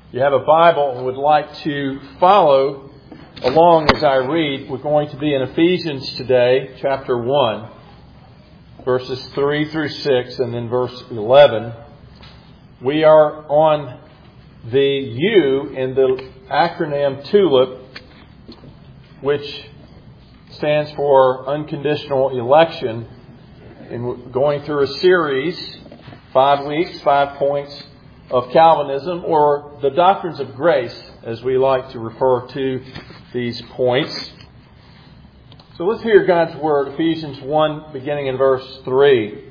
you have a Bible and would like to follow along as I read, we're going to be in Ephesians today, chapter 1, verses 3 through 6, and then verse 11. We are on the U in the acronym TULIP, which stands for Unconditional Election. And we're going through a series, 5 weeks, 5 points of Calvinism, or the doctrines of grace, as we like to refer to these points. So let's hear God's Word, Ephesians 1, beginning in verse 3.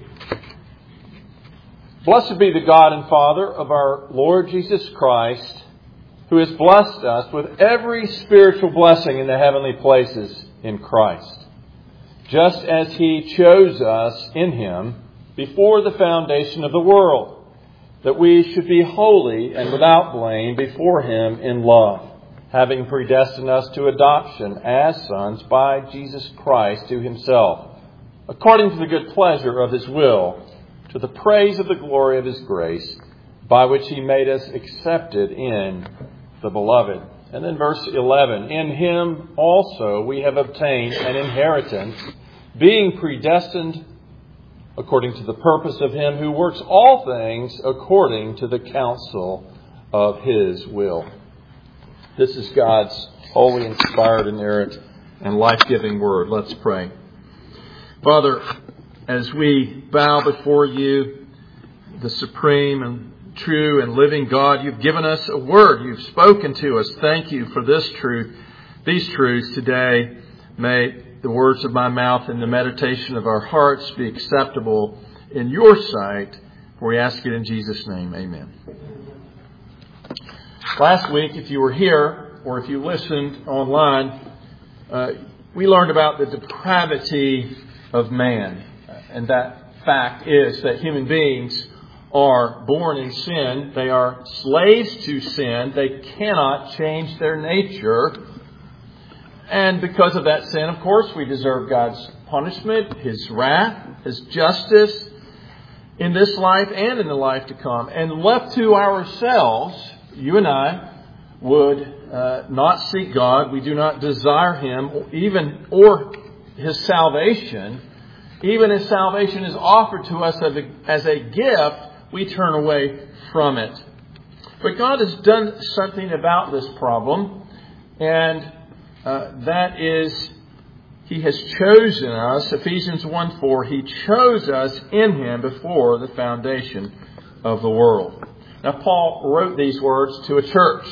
Blessed be the God and Father of our Lord Jesus Christ, who has blessed us with every spiritual blessing in the heavenly places in Christ, just as He chose us in Him before the foundation of the world, that we should be holy and without blame before Him in love, having predestined us to adoption as sons by Jesus Christ to Himself, according to the good pleasure of His will, to the praise of the glory of His grace, by which He made us accepted in the Beloved. And then verse 11, in Him also we have obtained an inheritance, being predestined according to the purpose of Him who works all things according to the counsel of His will. This is God's holy, inspired, inerrant, and life-giving Word. Let's pray. Father, as we bow before You, the supreme and true and living God, You've given us a Word. You've spoken to us. Thank You for this truth, these truths today. May the words of my mouth and the meditation of our hearts be acceptable in Your sight. For we ask it in Jesus' name. Amen. Last week, if you were here or if you listened online, we learned about the depravity of man. And that fact is that human beings are born in sin. They are slaves to sin. They cannot change their nature. And because of that sin, of course, we deserve God's punishment, His wrath, His justice in this life and in the life to come. And left to ourselves, you and I would not seek God. We do not desire Him or His salvation. Even as salvation is offered to us as a gift, we turn away from it. But God has done something about this problem, and that is, He has chosen us. Ephesians 1:4, He chose us in Him before the foundation of the world. Now, Paul wrote these words to a church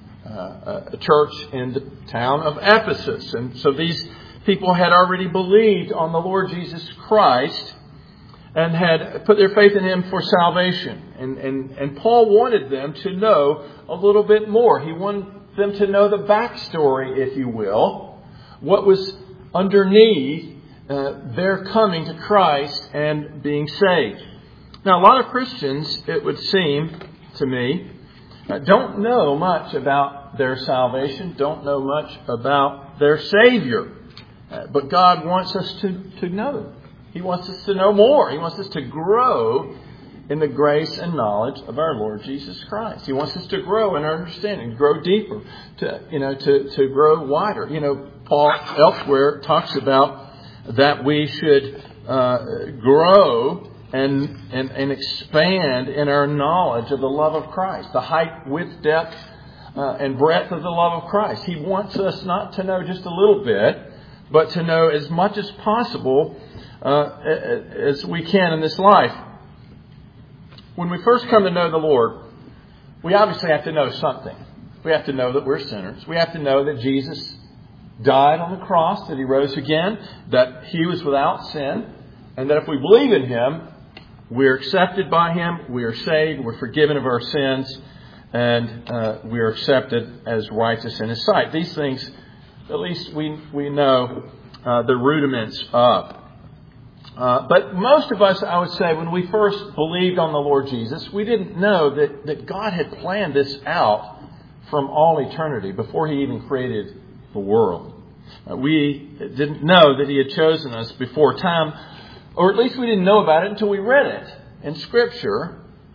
in the town of Ephesus. And so these people had already believed on the Lord Jesus Christ and had put their faith in Him for salvation. And Paul wanted them to know a little bit more. He wanted them to know the backstory, if you will, what was underneath their coming to Christ and being saved. Now, a lot of Christians, it would seem to me, don't know much about their salvation, don't know much about their Savior. But God wants us to know. He wants us to know more. He wants us to grow in the grace and knowledge of our Lord Jesus Christ. He wants us to grow in our understanding, grow deeper, to grow wider. Paul elsewhere talks about that we should grow and expand in our knowledge of the love of Christ, the height, width, depth, and breadth of the love of Christ. He wants us not to know just a little bit, but to know as much as possible as we can in this life. When we first come to know the Lord, we obviously have to know something. We have to know that we're sinners. We have to know that Jesus died on the cross, that He rose again, that He was without sin, and that if we believe in Him, we're accepted by Him, we are saved, we're forgiven of our sins, and we are accepted as righteous in His sight. These things, at least we know the rudiments of. But most of us, I would say, when we first believed on the Lord Jesus, we didn't know that God had planned this out from all eternity before He even created the world. We didn't know that He had chosen us before time, or at least we didn't know about it until we read it in Scripture.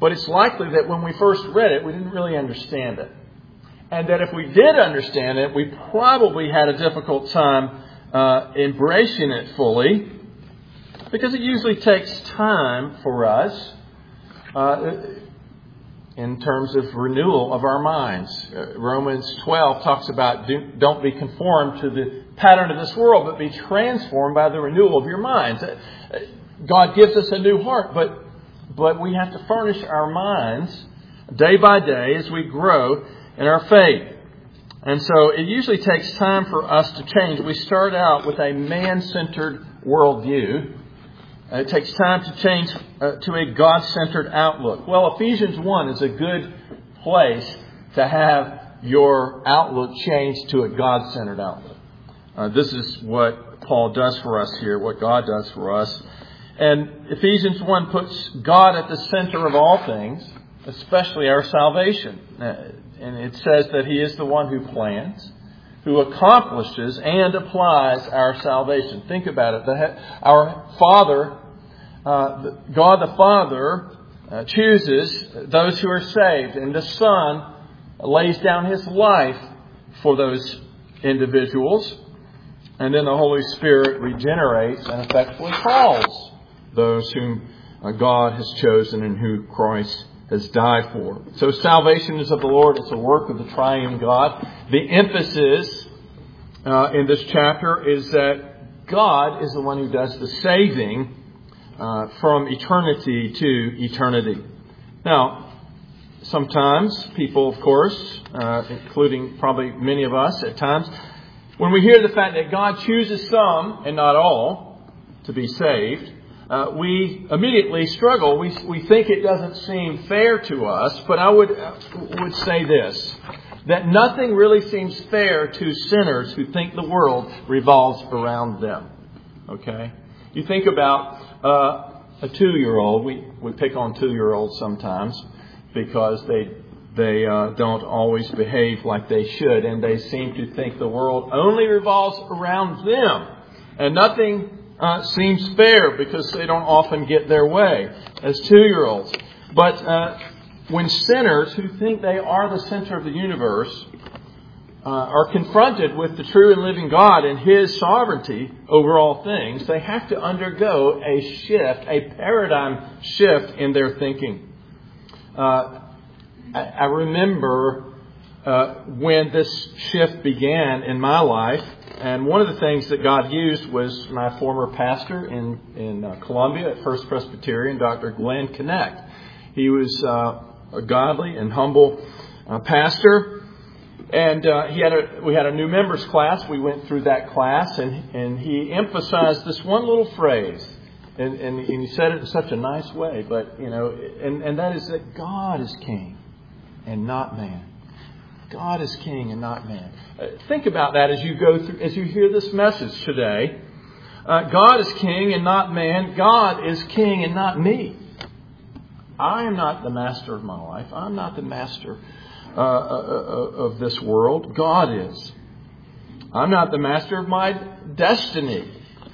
But it's likely that when we first read it, we didn't really understand it. And that if we did understand it, we probably had a difficult time embracing it fully, because it usually takes time for us in terms of renewal of our minds. Romans 12 talks about don't be conformed to the pattern of this world, but be transformed by the renewal of your minds. God gives us a new heart, but we have to furnish our minds day by day as we grow in our faith. And so it usually takes time for us to change. We start out with a man-centered worldview. It takes time to change to a God-centered outlook. Well, Ephesians 1 is a good place to have your outlook changed to a God-centered outlook. This is what Paul does for us here, what God does for us. And Ephesians 1 puts God at the center of all things, especially our salvation. And it says that He is the one who plans, who accomplishes and applies our salvation. Think about it. Our Father, God the Father, chooses those who are saved. And the Son lays down His life for those individuals. And then the Holy Spirit regenerates and effectively calls those whom God has chosen and who Christ has died for. So salvation is of the Lord. It's a work of the triune God. The emphasis in this chapter is that God is the one who does the saving from eternity to eternity. Now, sometimes people, of course, including probably many of us at times, when we hear the fact that God chooses some and not all to be saved, we immediately struggle. We think it doesn't seem fair to us, but I would say this, that nothing really seems fair to sinners who think the world revolves around them. Okay? You think about a 2-year-old. We pick on 2-year-olds sometimes because they don't always behave like they should, and they seem to think the world only revolves around them, and nothing seems fair because they don't often get their way as 2-year-olds. But when sinners who think they are the center of the universe are confronted with the true and living God and His sovereignty over all things, they have to undergo a shift, a paradigm shift in their thinking. I remember when this shift began in my life. And one of the things that God used was my former pastor in Columbia at First Presbyterian, Dr. Glenn Connect. He was a godly and humble pastor. And we had a new members class. We went through that class, and he emphasized this one little phrase. And he said it in such a nice way. But, and that is that God is king and not man. God is king and not man. Think about that as you go through, as you hear this message today. God is king and not man. God is king and not me. I am not the master of my life. I'm not the master of this world. God is. I'm not the master of my destiny.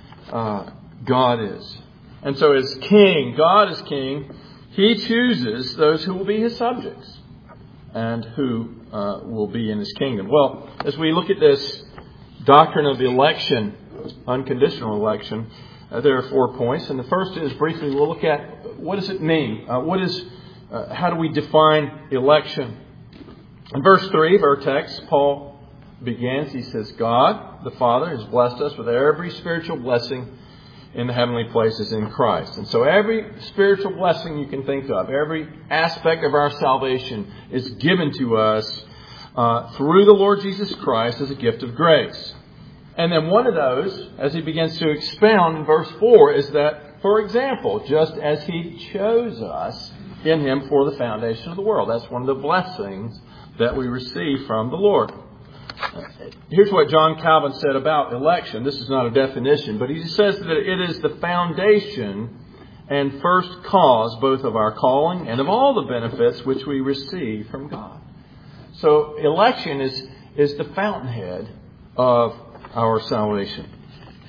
God is. And so as king, God is king. He chooses those who will be His subjects and who will be in His kingdom. Well, as we look at this doctrine of the election, unconditional election, there are 4 points. And the first is, briefly, we'll look at what does it mean? How do we define election? In verse 3 of our text, Paul begins, he says, God, the Father, has blessed us with every spiritual blessing in the heavenly places in Christ. And so every spiritual blessing you can think of, every aspect of our salvation is given to us through the Lord Jesus Christ as a gift of grace. And then one of those, as he begins to expound in verse 4, is that, for example, just as He chose us in Him for the foundation of the world. That's one of the blessings that we receive from the Lord. Here's what John Calvin said about election. This is not a definition, but he says that it is the foundation and first cause both of our calling and of all the benefits which we receive from God. So election is the fountainhead of our salvation.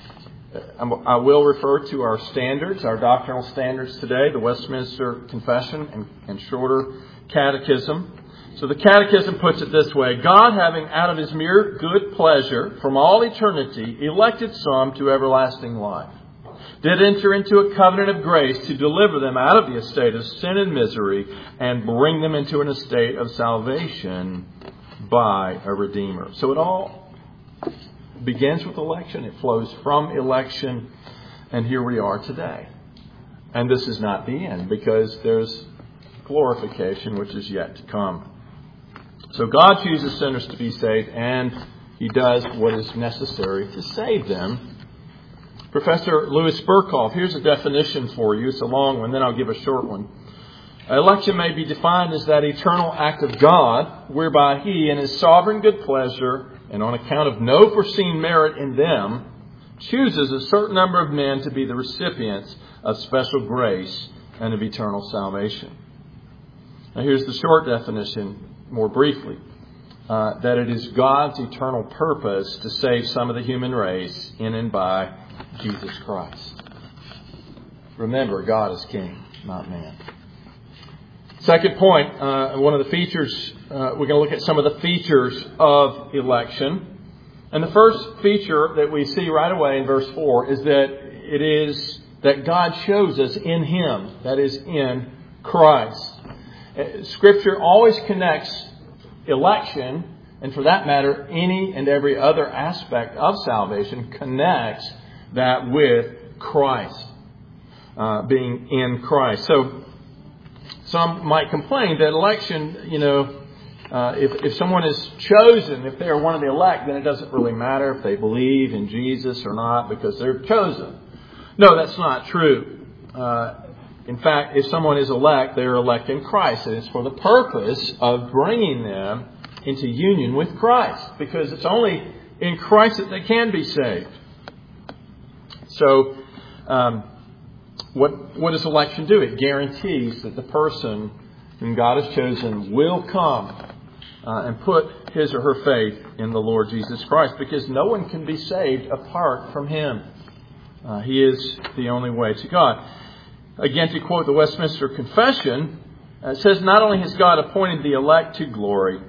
I will refer to our standards, our doctrinal standards today, the Westminster Confession and shorter Catechism. So the Catechism puts it this way: God, having out of His mere good pleasure from all eternity elected some to everlasting life, did enter into a covenant of grace to deliver them out of the estate of sin and misery and bring them into an estate of salvation by a Redeemer. So it all begins with election. It flows from election. And here we are today. And this is not the end, because there's glorification which is yet to come. So God chooses sinners to be saved, and He does what is necessary to save them. Professor Louis Burkhoff, here's a definition for you. It's a long one, then I'll give a short one. Election may be defined as that eternal act of God, whereby He, in His sovereign good pleasure, and on account of no foreseen merit in them, chooses a certain number of men to be the recipients of special grace and of eternal salvation. Now here's the short definition, more briefly. That it is God's eternal purpose to save some of the human race in and by Jesus Christ. Remember, God is King, not man. Second point, one of the features, we're going to look at some of the features of election. And the first feature that we see right away in verse 4 is that it is that God shows us in Him, that is, in Christ. Scripture always connects election, and for that matter, any and every other aspect of salvation, connects that with Christ, being in Christ. So some might complain that election, if someone is chosen, if they are one of the elect, then it doesn't really matter if they believe in Jesus or not because they're chosen. No, that's not true. In fact, if someone is elect, they are elect in Christ. And it's for the purpose of bringing them into union with Christ, because it's only in Christ that they can be saved. So, what does election do? It guarantees that the person whom God has chosen will come and put his or her faith in the Lord Jesus Christ, because no one can be saved apart from Him. He is the only way to God. Again, to quote the Westminster Confession, it says, not only has God appointed the elect to glory,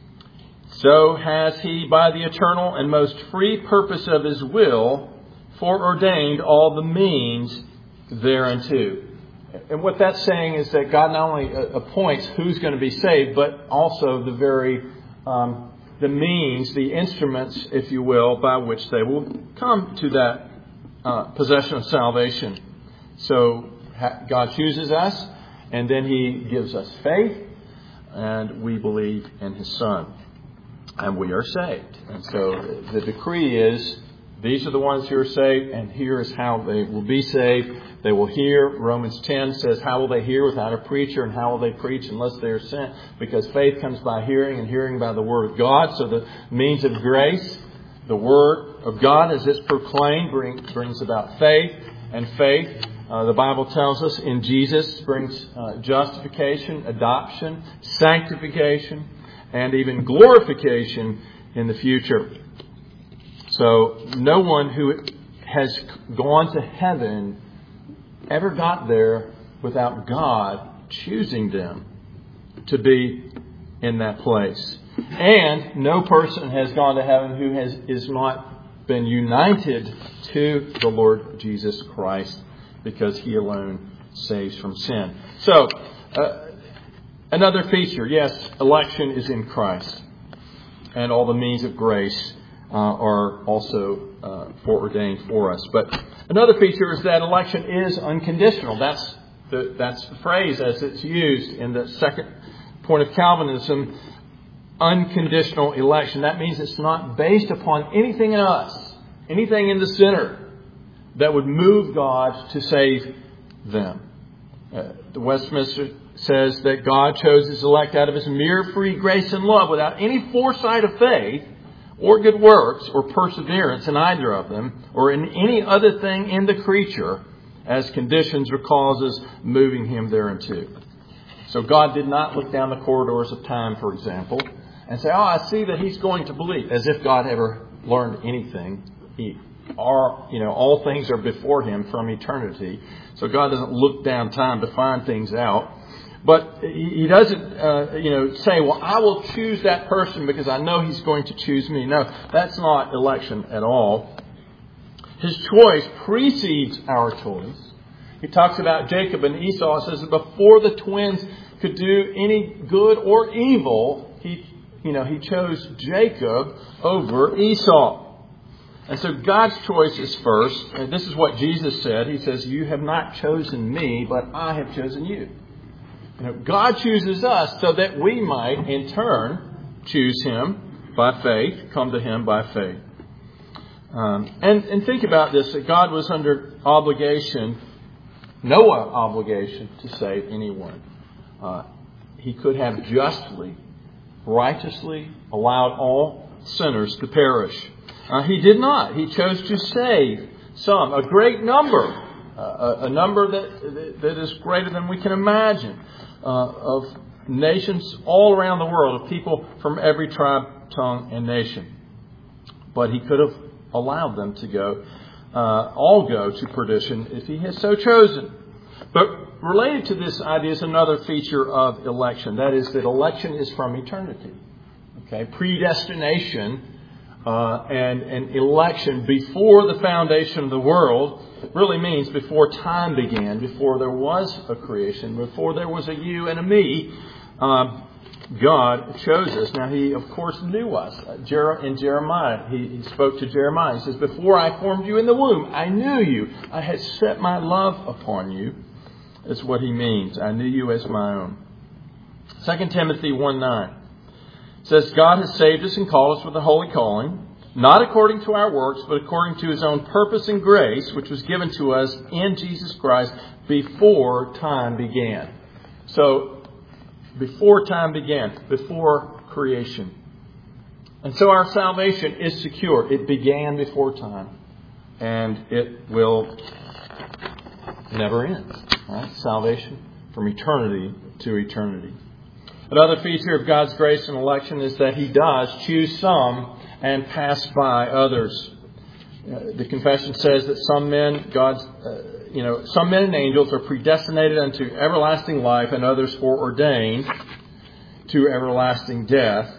so has He, by the eternal and most free purpose of His will, foreordained all the means thereunto. And what that's saying is that God not only appoints who's going to be saved, but also the very the means, the instruments, if you will, by which they will come to that possession of salvation. So God chooses us, and then He gives us faith, and we believe in His Son, and we are saved. And so the decree is, these are the ones who are saved, and here is how they will be saved. They will hear. Romans 10 says, how will they hear without a preacher, and how will they preach unless they are sent? Because faith comes by hearing, and hearing by the Word of God. So the means of grace, the Word of God as it's proclaimed, brings about faith, and faith, the Bible tells us, in Jesus brings justification, adoption, sanctification, and even glorification in the future. So no one who has gone to heaven ever got there without God choosing them to be in that place. And no person has gone to heaven who is not been united to the Lord Jesus Christ, because He alone saves from sin. So, another feature, yes, election is in Christ. And all the means of grace are also foreordained for us. But another feature is that election is unconditional. That's the phrase as it's used in the second point of Calvinism, unconditional election. That means it's not based upon anything in us, anything in the sinner that would move God to save them. The Westminster says that God chose His elect out of His mere free grace and love, without any foresight of faith or good works or perseverance in either of them, or in any other thing in the creature, as conditions or causes moving Him thereunto. So God did not look down the corridors of time, for example, and say, I see that he's going to believe, as if God ever learned anything. all things are before Him from eternity. So God doesn't look down time to find things out. But He doesn't, say, well, I will choose that person because I know He's going to choose me. No, that's not election at all. His choice precedes our choice. He talks about Jacob and Esau. It says that before the twins could do any good or evil, He chose Jacob over Esau. And so God's choice is first. And this is what Jesus said. He says, you have not chosen me, but I have chosen you. God chooses us so that we might, in turn, choose Him by faith, come to Him by faith. And think about this, that God was under obligation, no obligation to save anyone. He could have justly, righteously allowed all sinners to perish. He did not. He chose to save some, a great number, a number that is greater than we can imagine, of nations all around the world, of people from every tribe, tongue, and nation. But He could have allowed them to all go to perdition if He has so chosen. But related to this idea is another feature of election. That is that election is from eternity. Okay, predestination and election before the foundation of the world really means before time began, before there was a creation, before there was a you and a me. God chose us. Now, He, of course, knew us. In Jeremiah, he spoke to Jeremiah. He says, before I formed you in the womb, I knew you. I had set my love upon you. Is what He means. I knew you as my own. 2 Timothy 1:9 says, God has saved us and called us with a holy calling, not according to our works, but according to His own purpose and grace, which was given to us in Jesus Christ before time began. So, before time began, before creation. And so our salvation is secure. It began before time. And it will never end. Right? Salvation from eternity to eternity. Another feature of God's grace and election is that He does choose some and pass by others. The confession says that some men, some men and angels are predestinated unto everlasting life, and others foreordained to everlasting death.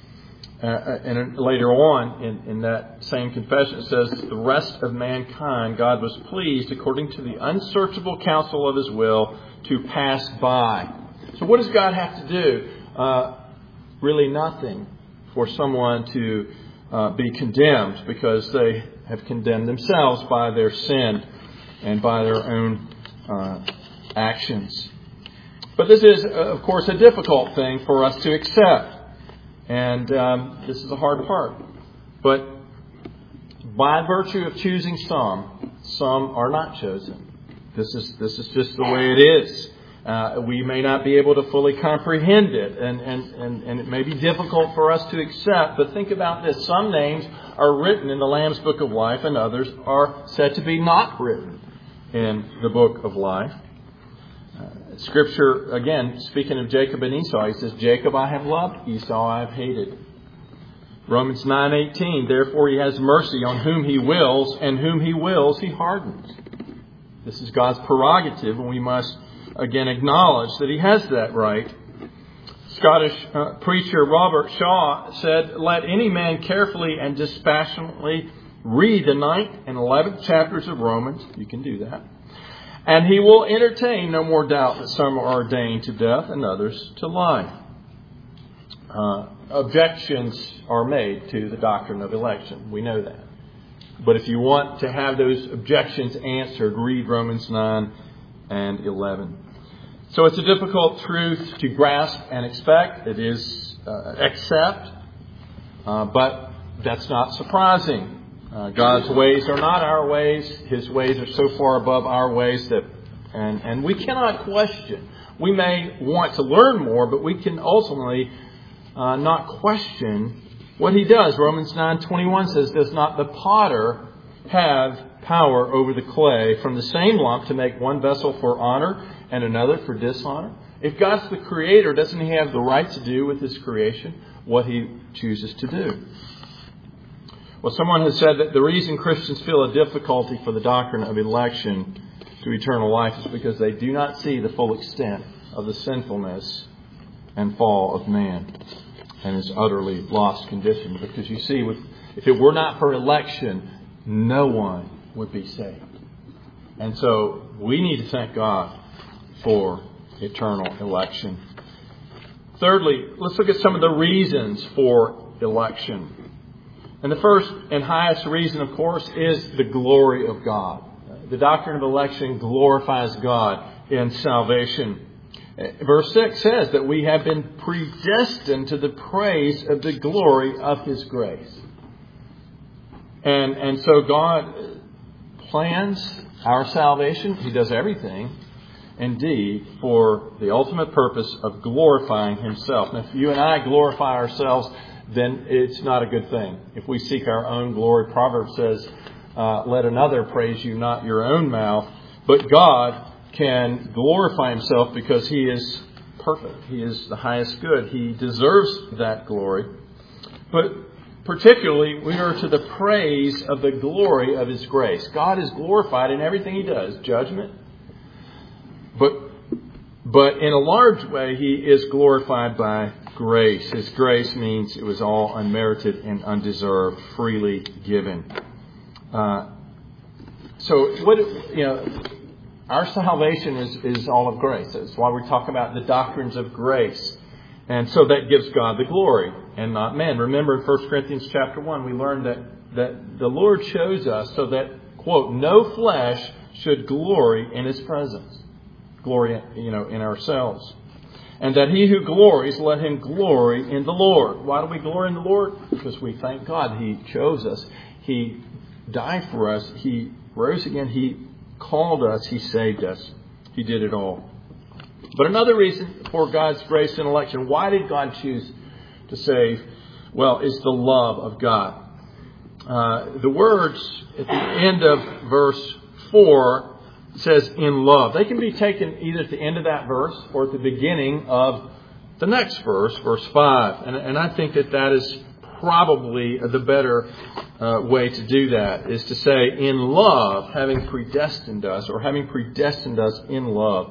And later on in that same confession, it says, the rest of mankind God was pleased, according to the unsearchable counsel of His will, to pass by. So what does God have to do? Really nothing for someone to be condemned, because they have condemned themselves by their sin and by their own actions. But this is, of course, a difficult thing for us to accept. And this is the hard part. But by virtue of choosing some are not chosen. This is just the way it is. We may not be able to fully comprehend it, and it may be difficult for us to accept. But think about this. Some names are written in the Lamb's Book of Life, and others are said to be not written in the Book of Life. Scripture, again, speaking of Jacob and Esau, He says, Jacob I have loved, Esau I have hated. Romans 9:18, therefore He has mercy on whom He wills, and whom He wills He hardens. This is God's prerogative, and we must, again, acknowledge that He has that right. Scottish preacher Robert Shaw said, let any man carefully and dispassionately read the 9th and 11th chapters of Romans. You can do that. And he will entertain no more doubt that some are ordained to death and others to life. Objections are made to the doctrine of election. We know that. But if you want to have those objections answered, read Romans 9 and 11. So it's a difficult truth to grasp and expect. It is accept. But that's not surprising. God's ways are not our ways. His ways are so far above our ways that, and we cannot question. We may want to learn more, but we can ultimately not question what He does. Romans 9:21 says, does not the potter have power over the clay from the same lump to make one vessel for honor and another for dishonor? If God's the Creator, doesn't He have the right to do with His creation what He chooses to do? Well, someone has said that the reason Christians feel a difficulty for the doctrine of election to eternal life is because they do not see the full extent of the sinfulness and fall of man and his utterly lost condition. Because you see, if it were not for election, no one would be saved. And so we need to thank God for eternal election. Thirdly, let's look at some of the reasons for election. And the first and highest reason, of course, is the glory of God. The doctrine of election glorifies God in salvation. Verse 6 says that we have been predestined to the praise of the glory of His grace. And so God plans our salvation. He does everything, indeed, for the ultimate purpose of glorifying Himself. And if you and I glorify ourselves, then it's not a good thing. If we seek our own glory, Proverbs says, let another praise you, not your own mouth. But God can glorify Himself because He is perfect. He is the highest good. He deserves that glory. But particularly, we are to the praise of the glory of His grace. God is glorified in everything He does. Judgment. But in a large way, He is glorified by grace. His grace means it was all unmerited and undeserved, freely given. Our salvation is all of grace. That's why we talk about the doctrines of grace. And so that gives God the glory and not man. Remember in 1 Corinthians chapter 1, we learned that the Lord chose us so that, quote, no flesh should glory in His presence. Glory, in ourselves. And that he who glories, let him glory in the Lord. Why do we glory in the Lord? Because we thank God. He chose us. He died for us. He rose again. He called us. He saved us. He did it all. But another reason for God's grace and election, why did God choose to save? Well, is the love of God. The words at the end of verse 4 says in love. They can be taken either at the end of that verse or at the beginning of the next verse, verse 5. And I think that is probably the better way to do that, is to say in love, having predestined us, or having predestined us in love.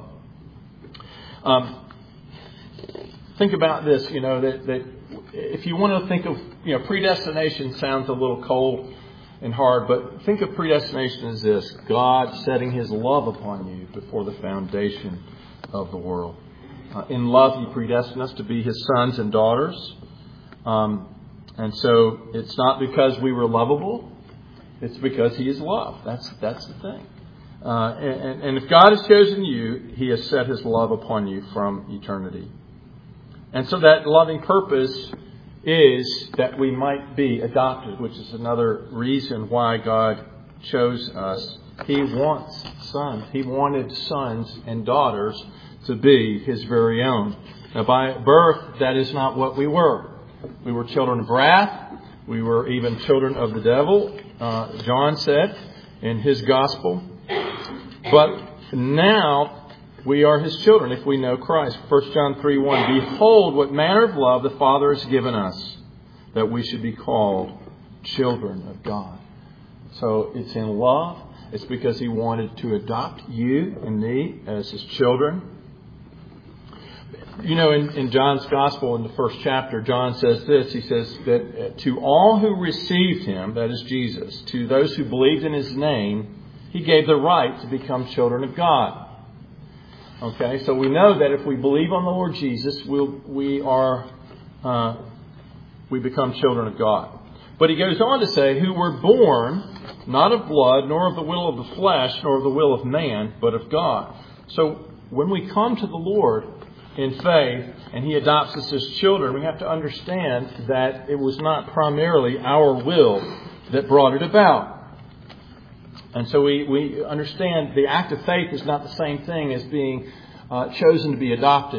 Think about this, that if you want to think of, predestination sounds a little cold and hard, but think of predestination as this: God setting His love upon you before the foundation of the world. In love, He predestined us to be His sons and daughters. And so it's not because we were lovable. It's because He is love. That's the thing. And if God has chosen you, He has set His love upon you from eternity. And so that loving purpose is that we might be adopted, which is another reason why God chose us. He wants sons. He wanted sons and daughters to be His very own. Now, by birth, that is not what we were. We were children of wrath. We were even children of the devil, John said in his gospel. But now we are His children if we know Christ. 1 John 3:1. Behold, what manner of love the Father has given us, that we should be called children of God. So it's in love. It's because He wanted to adopt you and me as His children. In John's Gospel, in the first chapter, John says this. He says that to all who received Him, that is Jesus, to those who believed in His name, He gave the right to become children of God. Okay, so we know that if we believe on the Lord Jesus, we become children of God. But he goes on to say, who were born not of blood, nor of the will of the flesh, nor of the will of man, but of God. So when we come to the Lord in faith and He adopts us as children, we have to understand that it was not primarily our will that brought it about. And so we understand the act of faith is not the same thing as being chosen to be adopted.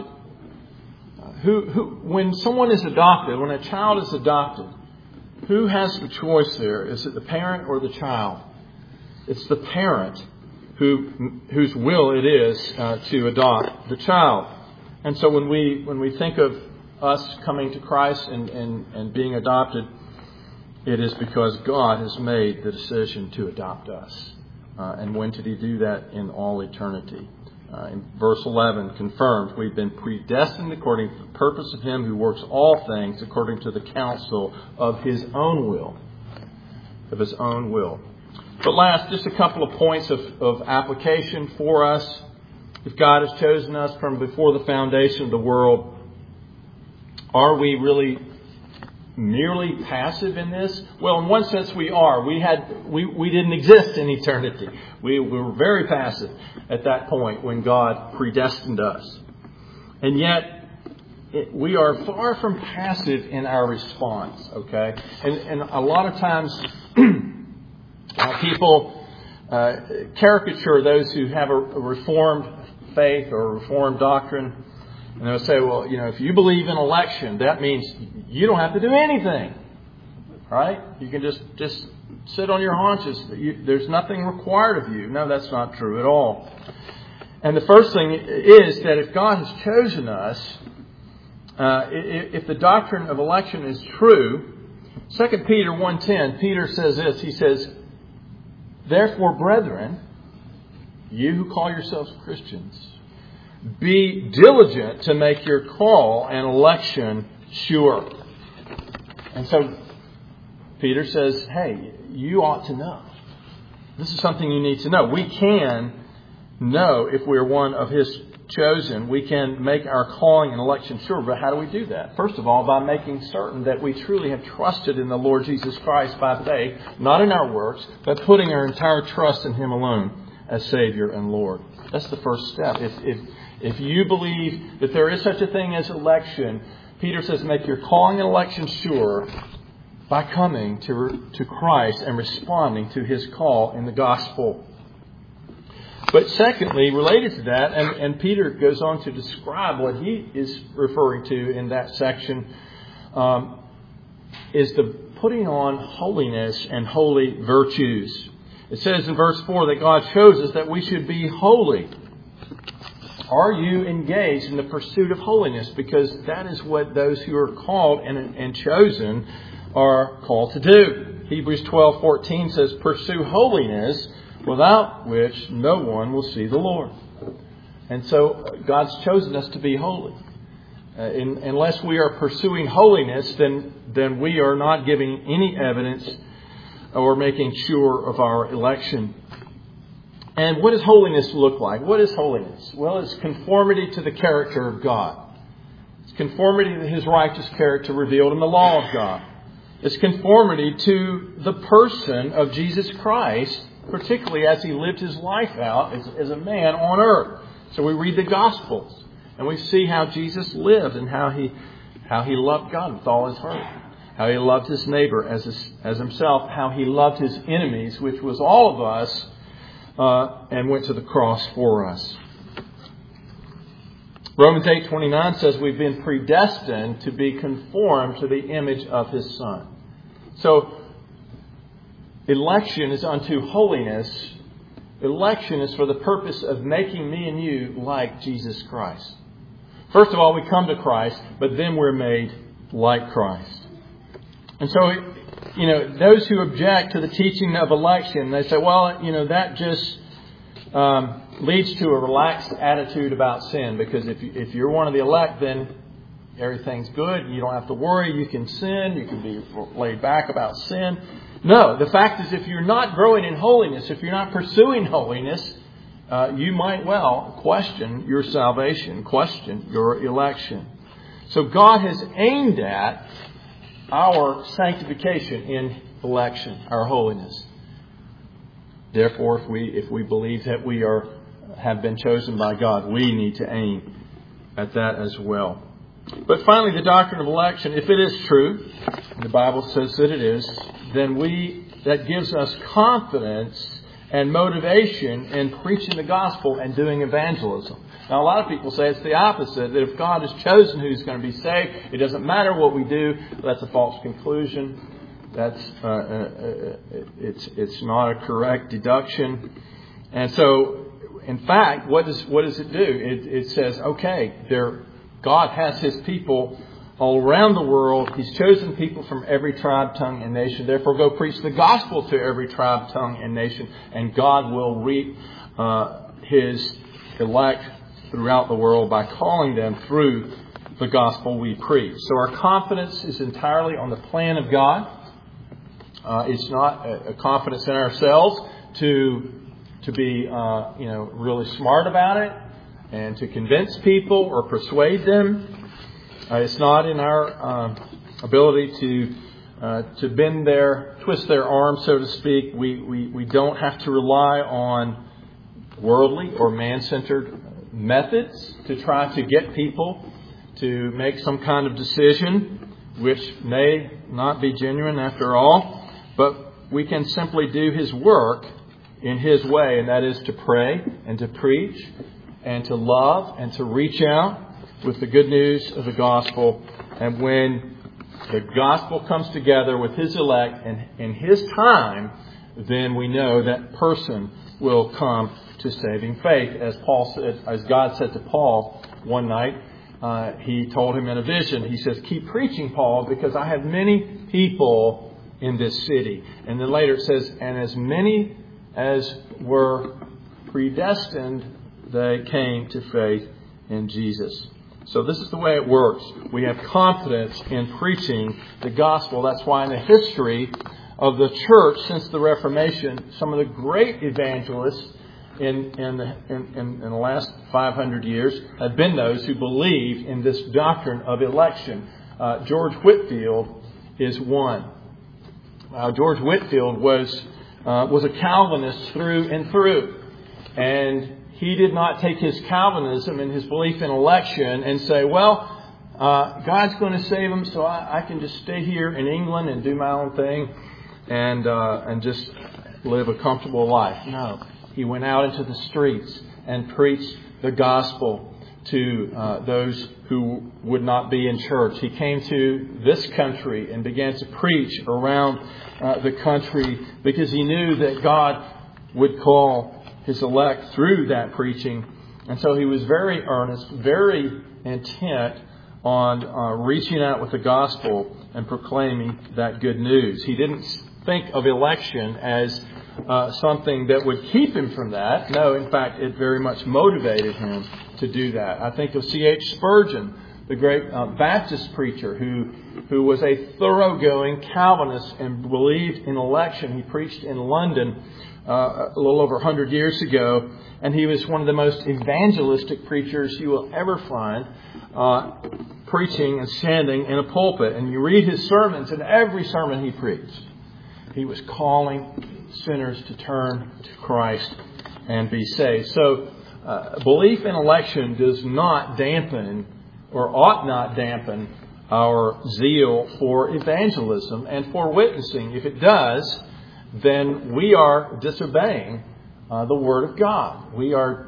When someone is adopted, when a child is adopted, who has the choice there? Is it the parent or the child? It's the parent whose will it is to adopt the child. And so when we think of us coming to Christ and being adopted, it is because God has made the decision to adopt us. And when did He do that? In all eternity. In verse 11, confirmed, we've been predestined according to the purpose of Him who works all things according to the counsel of His own will. Of His own will. But last, just a couple of points of application for us. If God has chosen us from before the foundation of the world, are we really merely passive in this? Well, in one sense we are. We didn't exist in eternity. We were very passive at that point when God predestined us. And yet, we are far from passive in our response, okay? And a lot of times, people caricature those who have a Reformed faith or a Reformed doctrine. And they'll say, well, if you believe in election, that means you don't have to do anything. Right? You can just sit on your haunches. There's nothing required of you. No, that's not true at all. And the first thing is that if God has chosen us, if the doctrine of election is true, 2 Peter 1:10, Peter says this. He says, therefore, brethren, you who call yourselves Christians, be diligent to make your call and election sure. And so Peter says, hey, you ought to know. This is something you need to know. We can know if we're one of His chosen. We can make our calling and election sure. But how do we do that? First of all, by making certain that we truly have trusted in the Lord Jesus Christ by faith, not in our works, but putting our entire trust in Him alone as Savior and Lord. That's the first step. If you believe that there is such a thing as election, Peter says make your calling and election sure by coming to Christ and responding to His call in the gospel. But secondly, related to that, and Peter goes on to describe what he is referring to in that section, is the putting on holiness and holy virtues. It says in verse 4 that God chose us that we should be holy. Are you engaged in the pursuit of holiness? Because that is what those who are called and chosen are called to do. Hebrews 12:14 says, pursue holiness, without which no one will see the Lord. And so God's chosen us to be holy. Unless we are pursuing holiness, then we are not giving any evidence or making sure of our election. And what does holiness look like? What is holiness? Well, it's conformity to the character of God. It's conformity to His righteous character revealed in the law of God. It's conformity to the person of Jesus Christ, particularly as He lived His life out as a man on earth. So we read the Gospels and we see how Jesus lived and how he loved God with all His heart. How He loved His neighbor as Himself. How He loved His enemies, which was all of us, and went to the cross for us. Romans 8:29 says we've been predestined to be conformed to the image of His Son. So, election is unto holiness. Election is for the purpose of making me and you like Jesus Christ. First of all, we come to Christ, but then we're made like Christ. And so, those who object to the teaching of election, they say, well, that just leads to a relaxed attitude about sin. Because if you're one of the elect, then everything's good. You don't have to worry. You can sin. You can be laid back about sin. No, the fact is if you're not growing in holiness, if you're not pursuing holiness, you might well question your salvation, question your election. So God has aimed at our sanctification in election, our holiness. Therefore, if we believe that we have been chosen by God, we need to aim at that as well. But finally, the doctrine of election, if it is true, the Bible says that it is, then that gives us confidence and motivation in preaching the gospel and doing evangelism. Now, a lot of people say it's the opposite, that if God has chosen who's going to be saved, it doesn't matter what we do. That's a false conclusion. That's it's not a correct deduction. And so, in fact, what does it do? It says, okay, God has His people all around the world. He's chosen people from every tribe, tongue, and nation. Therefore, go preach the gospel to every tribe, tongue, and nation. And God will reap His elect throughout the world by calling them through the gospel we preach. So our confidence is entirely on the plan of God. It's not a confidence in ourselves to be really smart about it and to convince people or persuade them. It's not in our ability to twist their arm, so to speak. We don't have to rely on worldly or man-centered methods to try to get people to make some kind of decision, which may not be genuine after all. But we can simply do His work in His way, and that is to pray and to preach and to love and to reach out with the good news of the gospel. And when the gospel comes together with His elect and in His time, then we know that person will come to saving faith. As God said to Paul one night, He told him in a vision, He says, "Keep preaching, Paul, because I have many people in this city." And then later it says, "And as many as were predestined, they came to faith in Jesus." So this is the way it works. We have confidence in preaching the gospel. That's why in the history of the church since the Reformation, some of the great evangelists in the last 500 years have been those who believe in this doctrine of election. George Whitefield is one. George Whitefield was a Calvinist through and through. And he did not take his Calvinism and his belief in election and say, well, God's going to save him, so I can just stay here in England and do my own thing and just live a comfortable life. No. He went out into the streets and preached the gospel to those who would not be in church. He came to this country and began to preach around the country because he knew that God would call His elect through that preaching. And so he was very earnest, very intent on reaching out with the gospel and proclaiming that good news. He didn't think of election as something that would keep him from that. No, in fact, it very much motivated him to do that. I think of C.H. Spurgeon, the great Baptist preacher who was a thoroughgoing Calvinist and believed in election. He preached in London a little over 100 years ago, and he was one of the most evangelistic preachers you will ever find, preaching and standing in a pulpit. And you read his sermons, and every sermon he preached, he was calling sinners to turn to Christ and be saved. So belief in election does not dampen or ought not dampen our zeal for evangelism and for witnessing. If it does, then we are disobeying the Word of God. We are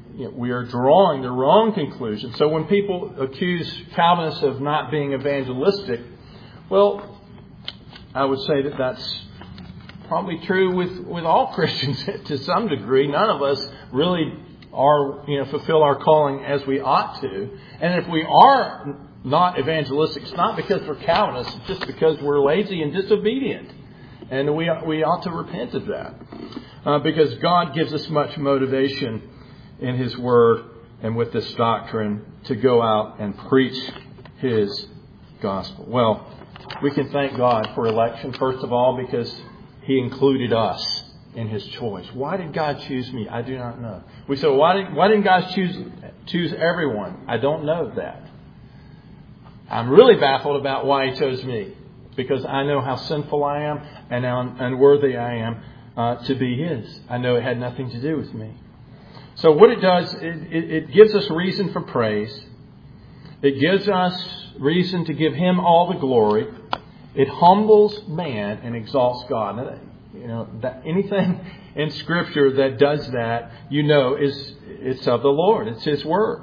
drawing the wrong conclusion. So when people accuse Calvinists of not being evangelistic, well, I would say that that's probably true with all Christians to some degree. None of us really fulfill our calling as we ought to. And if we are not evangelistic, it's not because we're Calvinists, it's just because we're lazy and disobedient. And we ought to repent of that. Because God gives us much motivation in His Word and with this doctrine to go out and preach His gospel. Well, we can thank God for election, first of all, because He included us in His choice. Why did God choose me? I do not know. We say, why didn't God choose everyone? I don't know that. I'm really baffled about why He chose me. Because I know how sinful I am and how unworthy I am to be His. I know it had nothing to do with me. So what it does, it gives us reason for praise. It gives us reason to give Him all the glory. It humbles man and exalts God. That anything in Scripture that does that, it's of the Lord. It's His Word.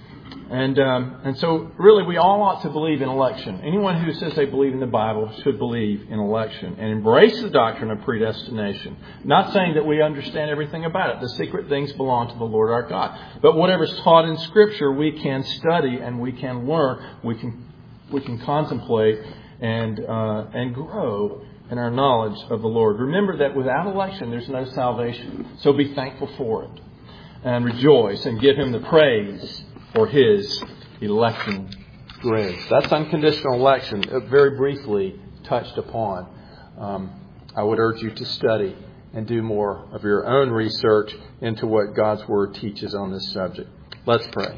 And so really we all ought to believe in election. Anyone who says they believe in the Bible should believe in election and embrace the doctrine of predestination. Not saying that we understand everything about it. The secret things belong to the Lord our God. But whatever's taught in Scripture we can study and we can learn. We can we can contemplate and grow in our knowledge of the Lord. Remember that without election, there's no salvation. So be thankful for it and rejoice and give Him the praise for His election grace. That's unconditional election, very briefly touched upon. I would urge you to study and do more of your own research into what God's Word teaches on this subject. Let's pray.